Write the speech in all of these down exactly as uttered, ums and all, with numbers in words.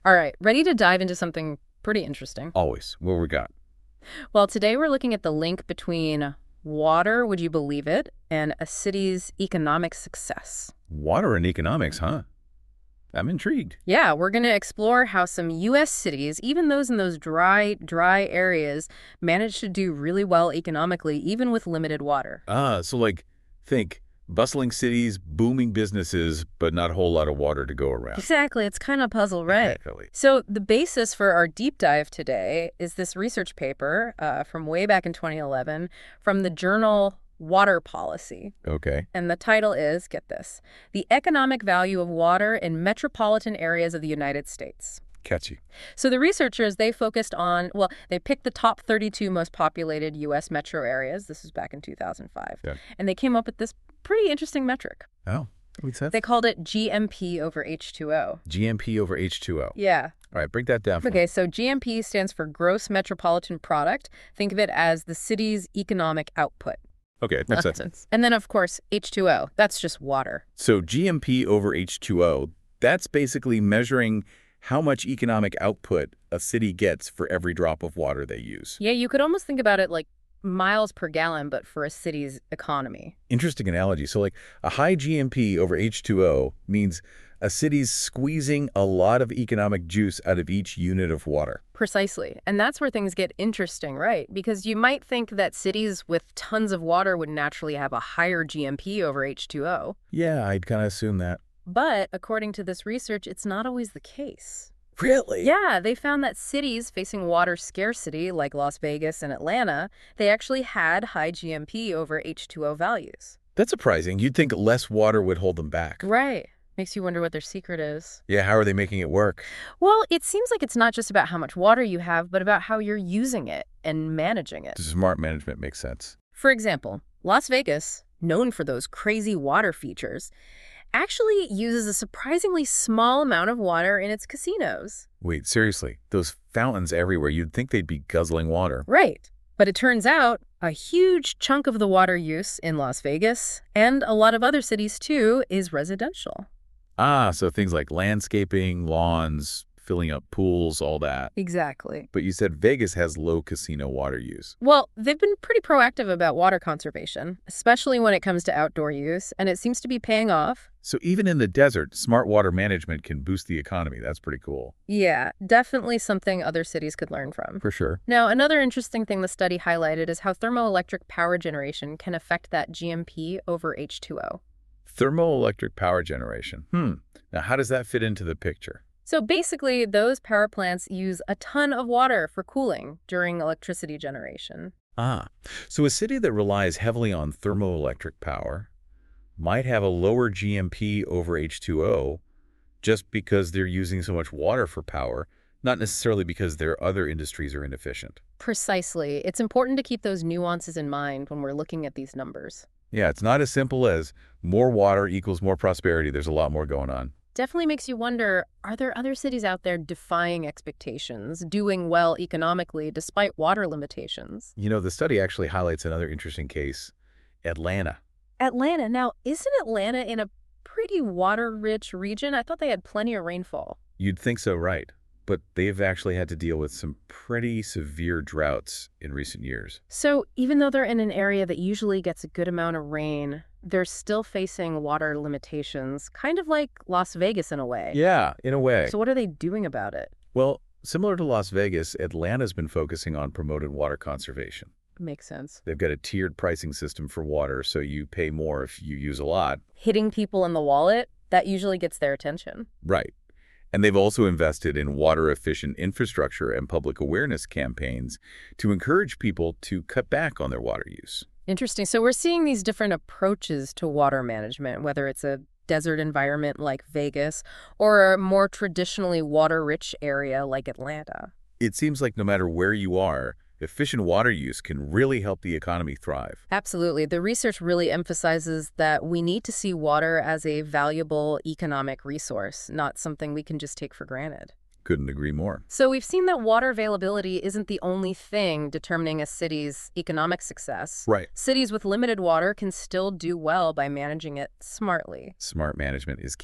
All right, ready to dive into something pretty interesting. Always. What we got? Well, today we're looking at the link between water, would you believe it, and a city's economic success. Water and economics, huh? I'm intrigued. Yeah, we're going to explore how some U S cities, even those in those dry, dry areas, manage to do really well economically, even with limited water. Ah, so like, think bustling cities, booming businesses, but not a whole lot of water to go around. Exactly, it's kind of a puzzle, right? Exactly. So the basis for our deep dive today is this research paper uh, from way back in twenty eleven from the journal Water Policy. Okay. And the title is, get this, The Economic Value of Water in Metropolitan Areas of the United States. Catchy. So the researchers, they focused on, well, they picked the top thirty-two most populated U S metro areas. This was back in two thousand five. Yeah. And they came up with this pretty interesting metric. Oh, what's that? They called it G M P over H two O. G M P over H two O. Yeah. All right, break that down for Okay, me. so G M P stands for Gross Metropolitan Product. Think of it as the city's economic output. Okay, makes sense. And then, of course, H two O. That's just water. So G M P over H two O, that's basically measuring how much economic output a city gets for every drop of water they use. Yeah, you could almost think about it like miles per gallon, but for a city's economy. Interesting analogy. So like a high G M P over H two O means a city's squeezing a lot of economic juice out of each unit of water. Precisely. And that's where things get interesting, right? Because you might think that cities with tons of water would naturally have a higher G M P over H two O. Yeah, I'd kind of assume that. But according to this research, it's not always the case. Really? Yeah, they found that cities facing water scarcity, like Las Vegas and Atlanta, they actually had high G M P over H two O values. That's surprising. You'd think less water would hold them back. Right. Makes you wonder what their secret is. Yeah, how are they making it work? Well, it seems like it's not just about how much water you have, but about how you're using it and managing it. Smart management makes sense. For example, Las Vegas, known for those crazy water features, actually uses a surprisingly small amount of water in its casinos. Wait, seriously, those fountains everywhere, you'd think they'd be guzzling water. Right. But it turns out a huge chunk of the water use in Las Vegas, and a lot of other cities too, is residential. Ah, so things like landscaping, lawns, filling up pools, all that. Exactly. But you said Vegas has low casino water use. Well, they've been pretty proactive about water conservation, especially when it comes to outdoor use, and it seems to be paying off. So even in the desert, smart water management can boost the economy. That's pretty cool. Yeah, definitely something other cities could learn from. For sure. Now, another interesting thing the study highlighted is how thermoelectric power generation can affect that G M P over H two O. Thermoelectric power generation. Hmm. Now, how does that fit into the picture? So basically, those power plants use a ton of water for cooling during electricity generation. Ah, so a city that relies heavily on thermoelectric power might have a lower G M P over H two O just because they're using so much water for power, not necessarily because their other industries are inefficient. Precisely. It's important to keep those nuances in mind when we're looking at these numbers. Yeah, it's not as simple as more water equals more prosperity. There's a lot more going on. Definitely makes you wonder, are there other cities out there defying expectations, doing well economically despite water limitations? You know, the study actually highlights another interesting case, Atlanta. Atlanta. Now, isn't Atlanta in a pretty water-rich region? I thought they had plenty of rainfall. You'd think so, right? But they've actually had to deal with some pretty severe droughts in recent years. So even though they're in an area that usually gets a good amount of rain, they're still facing water limitations, kind of like Las Vegas in a way. Yeah, in a way. So what are they doing about it? Well, similar to Las Vegas, Atlanta's been focusing on promoted water conservation. Makes sense. They've got a tiered pricing system for water, so you pay more if you use a lot. Hitting people in the wallet, that usually gets their attention. Right. And they've also invested in water-efficient infrastructure and public awareness campaigns to encourage people to cut back on their water use. Interesting. So we're seeing these different approaches to water management, whether it's a desert environment like Vegas or a more traditionally water-rich area like Atlanta. It seems like no matter where you are, efficient water use can really help the economy thrive. Absolutely. The research really emphasizes that we need to see water as a valuable economic resource, not something we can just take for granted. Couldn't agree more. So we've seen that water availability isn't the only thing determining a city's economic success. Right. Cities with limited water can still do well by managing it smartly. Smart management is key.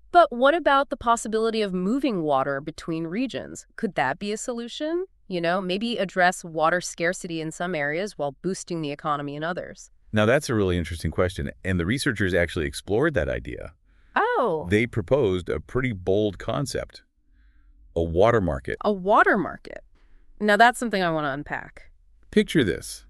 But what about the possibility of moving water between regions? Could that be a solution? You know, maybe address water scarcity in some areas while boosting the economy in others. Now, that's a really interesting question, and the researchers actually explored that idea. Oh, They proposed a pretty bold concept, a water market. a water market. Now that's something I want to unpack. Picture this.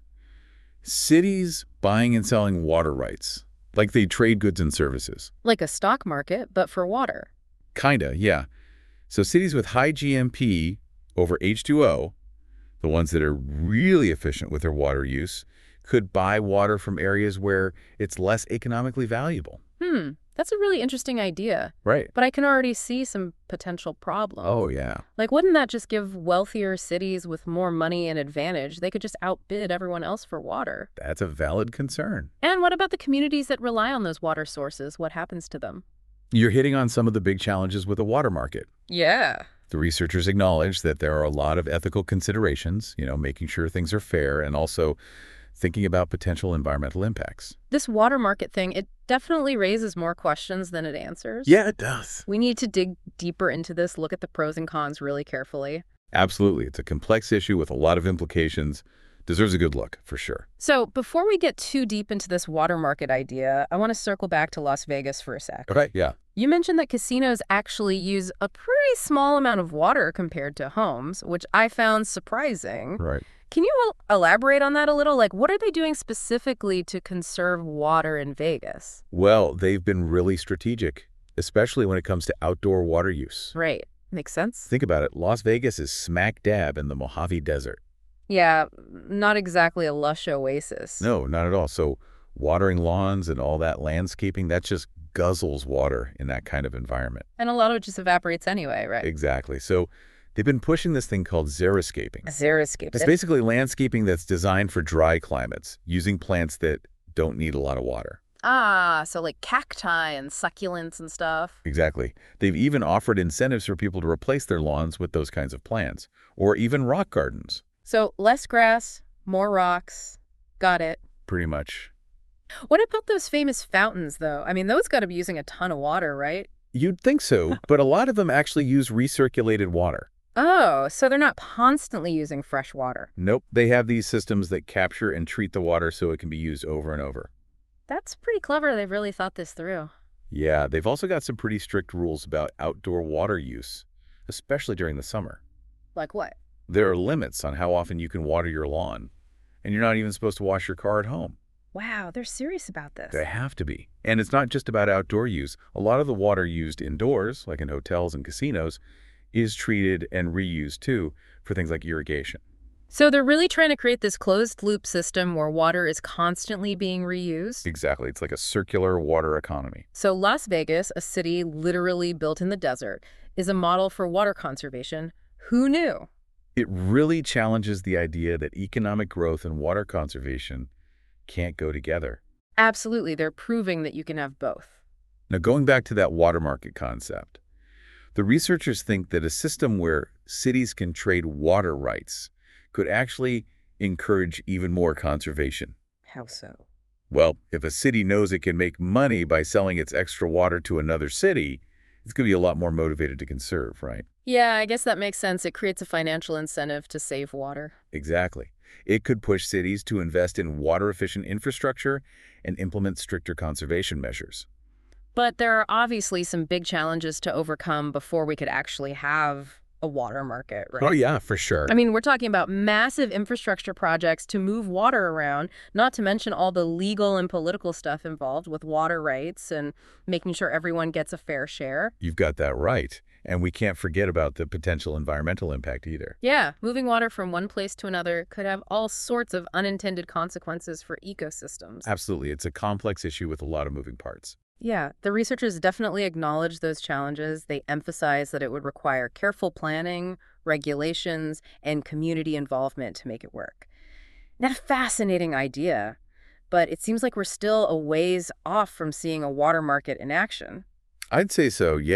Cities buying and selling water rights, like they trade goods and services. Like a stock market, but for water. Kinda, yeah. So cities with high G M P over H two O, the ones that are really efficient with their water use, could buy water from areas where it's less economically valuable. Hmm, that's a really interesting idea. Right. But I can already see some potential problems. Oh, yeah. Like, wouldn't that just give wealthier cities with more money an advantage? They could just outbid everyone else for water. That's a valid concern. And what about the communities that rely on those water sources? What happens to them? You're hitting on some of the big challenges with a water market. Yeah. The researchers acknowledge that there are a lot of ethical considerations, you know, making sure things are fair and also thinking about potential environmental impacts. This water market thing, it definitely raises more questions than it answers. Yeah, it does. We need to dig deeper into this, look at the pros and cons really carefully. Absolutely. It's a complex issue with a lot of implications. Deserves a good look, for sure. So before we get too deep into this water market idea, I want to circle back to Las Vegas for a sec. Okay, yeah. You mentioned that casinos actually use a pretty small amount of water compared to homes, which I found surprising. Right. Can you el- elaborate on that a little? Like, what are they doing specifically to conserve water in Vegas? Well, they've been really strategic, especially when it comes to outdoor water use. Right. Makes sense. Think about it. Las Vegas is smack dab in the Mojave Desert. Yeah, not exactly a lush oasis. No, not at all. So watering lawns and all that landscaping, that just guzzles water in that kind of environment. And a lot of it just evaporates anyway, right? Exactly. So they've been pushing this thing called xeriscaping. Xeriscape. It's basically landscaping that's designed for dry climates, using plants that don't need a lot of water. Ah, so like cacti and succulents and stuff. Exactly. They've even offered incentives for people to replace their lawns with those kinds of plants, or even rock gardens. So less grass, more rocks. Got it. Pretty much. What about those famous fountains, though? I mean, those got to be using a ton of water, right? You'd think so, but a lot of them actually use recirculated water. Oh, so they're not constantly using fresh water. Nope, they have these systems that capture and treat the water so it can be used over and over. That's pretty clever. They've really thought this through. Yeah, they've also got some pretty strict rules about outdoor water use, especially during the summer. Like what? There are limits on how often you can water your lawn, and you're not even supposed to wash your car at home. Wow, they're serious about this. They have to be. And it's not just about outdoor use. A lot of the water used indoors, like in hotels and casinos, is treated and reused too for things like irrigation. So they're really trying to create this closed-loop system where water is constantly being reused? Exactly. It's like a circular water economy. So Las Vegas, a city literally built in the desert, is a model for water conservation. Who knew? It really challenges the idea that economic growth and water conservation can't go together. Absolutely. They're proving that you can have both. Now, going back to that water market concept, the researchers think that a system where cities can trade water rights could actually encourage even more conservation. How so? Well, if a city knows it can make money by selling its extra water to another city, it's going to be a lot more motivated to conserve, right? Yeah, I guess that makes sense. It creates a financial incentive to save water. Exactly. It could push cities to invest in water-efficient infrastructure and implement stricter conservation measures. But there are obviously some big challenges to overcome before we could actually have a water market, right? Oh, yeah, for sure. I mean, we're talking about massive infrastructure projects to move water around, not to mention all the legal and political stuff involved with water rights and making sure everyone gets a fair share. You've got that right. And we can't forget about the potential environmental impact either. Yeah, moving water from one place to another could have all sorts of unintended consequences for ecosystems. Absolutely. It's a complex issue with a lot of moving parts. Yeah, the researchers definitely acknowledge those challenges. They emphasize that it would require careful planning, regulations, and community involvement to make it work. Now, fascinating idea, but it seems like we're still a ways off from seeing a water market in action. I'd say so, yeah.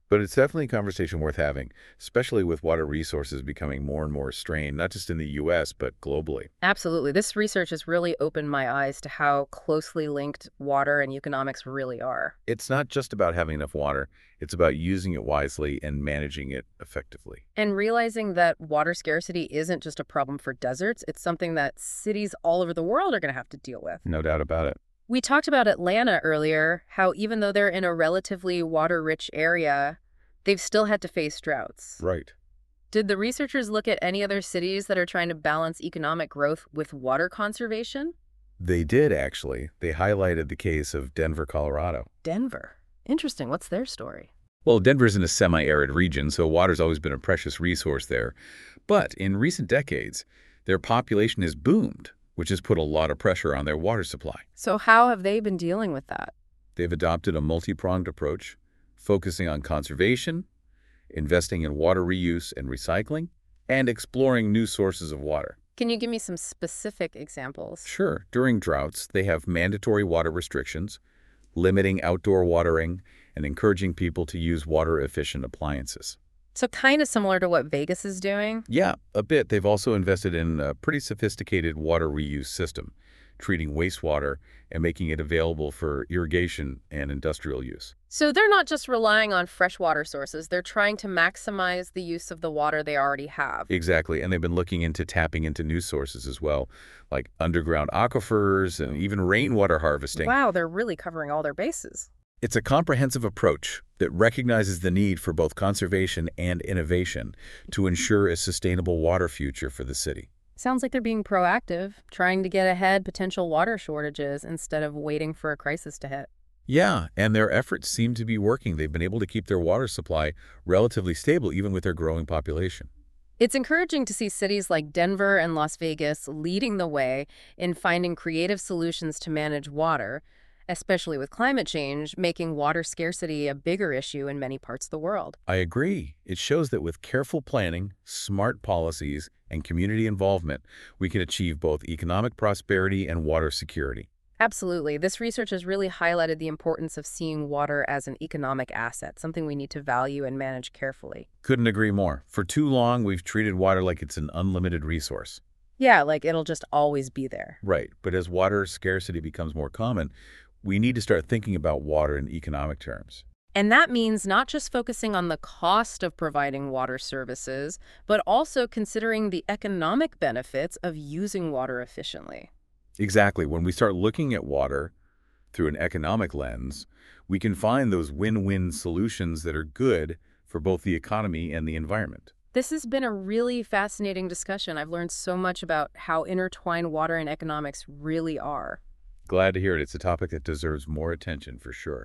But it's definitely a conversation worth having, especially with water resources becoming more and more strained, not just in the U S, but globally. Absolutely. This research has really opened my eyes to how closely linked water and economics really are. It's not just about having enough water, it's about using it wisely and managing it effectively. And realizing that water scarcity isn't just a problem for deserts, it's something that cities all over the world are going to have to deal with. No doubt about it. We talked about Atlanta earlier, how even though they're in a relatively water-rich area, they've still had to face droughts. Right. Did the researchers look at any other cities that are trying to balance economic growth with water conservation? They did, actually. They highlighted the case of Denver, Colorado. Denver. Interesting. What's their story? Well, Denver's in a semi-arid region, so water's always been a precious resource there. But in recent decades, their population has boomed, which has put a lot of pressure on their water supply. So how have they been dealing with that? They've adopted a multi-pronged approach, focusing on conservation, investing in water reuse and recycling, and exploring new sources of water. Can you give me some specific examples? Sure, during droughts, they have mandatory water restrictions, limiting outdoor watering, and encouraging people to use water-efficient appliances. So kind of similar to what Vegas is doing? Yeah, a bit. They've also invested in a pretty sophisticated water reuse system, treating wastewater and making it available for irrigation and industrial use. So they're not just relying on freshwater sources, they're trying to maximize the use of the water they already have. Exactly, and they've been looking into tapping into new sources as well, like underground aquifers and even rainwater harvesting. Wow, they're really covering all their bases. It's a comprehensive approach that recognizes the need for both conservation and innovation to ensure a sustainable water future for the city. Sounds like they're being proactive, trying to get ahead potential water shortages instead of waiting for a crisis to hit. Yeah, and their efforts seem to be working. They've been able to keep their water supply relatively stable even with their growing population. It's encouraging to see cities like Denver and Las Vegas leading the way in finding creative solutions to manage water, especially with climate change, making water scarcity a bigger issue in many parts of the world. I agree. It shows that with careful planning, smart policies, and community involvement, we can achieve both economic prosperity and water security. Absolutely. This research has really highlighted the importance of seeing water as an economic asset, something we need to value and manage carefully. Couldn't agree more. For too long, we've treated water like it's an unlimited resource. Yeah, like it'll just always be there. Right, but as water scarcity becomes more common, we need to start thinking about water in economic terms. And that means not just focusing on the cost of providing water services, but also considering the economic benefits of using water efficiently. Exactly. When we start looking at water through an economic lens, we can find those win-win solutions that are good for both the economy and the environment. This has been a really fascinating discussion. I've learned so much about how intertwined water and economics really are. Glad to hear it. It's a topic that deserves more attention for sure.